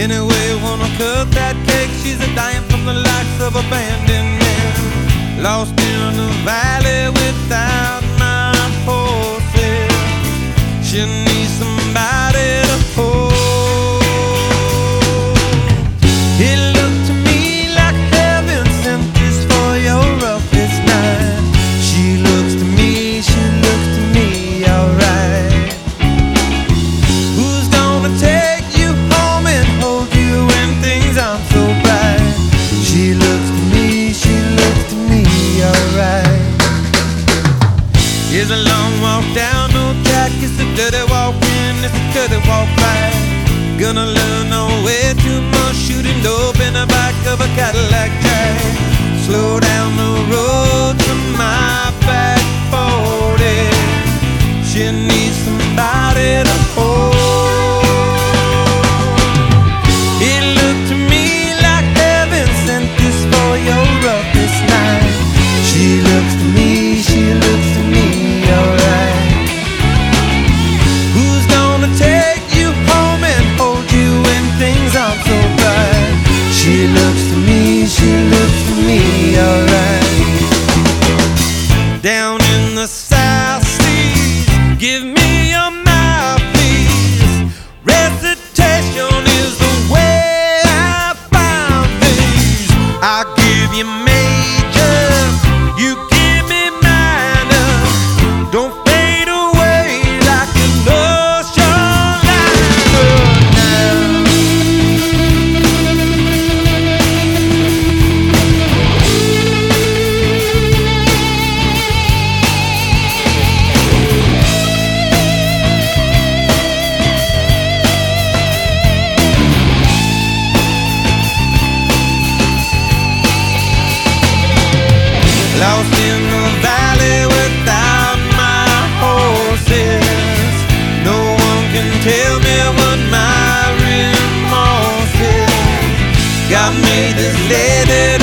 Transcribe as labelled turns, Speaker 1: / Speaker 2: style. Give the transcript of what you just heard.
Speaker 1: Anyway, wanna cut that cake. She's a dying from the likes of abandonment, lost in the valley without my horses. She needs somebody to hold. It looked to me like heaven sent this for your roughest night. She looks to me alright. Who's gonna take you home and hold you when things aren't so bright? She looks to me alright. It's a long walk down no track, it's a dirty walk in, it's a dirty walk back. Gonna learn no way too much, shooting dope in the back of a Cadillac Jack. Slow down the road to my back 40. She needs somebody to hold. It looked to me like heaven sent this for your roughest night. She looks to me alright. Who's gonna take you home and hold you when things aren't so bright? She looks to me alright. Down in the South Seas, give me your mouthpiece. Recitation is the way I found things. I'll give you major, you give me minor. Don't fade away like an ocean liner now. Lost in the valley without my horses. No one can tell me what my remorse is. Got me this lady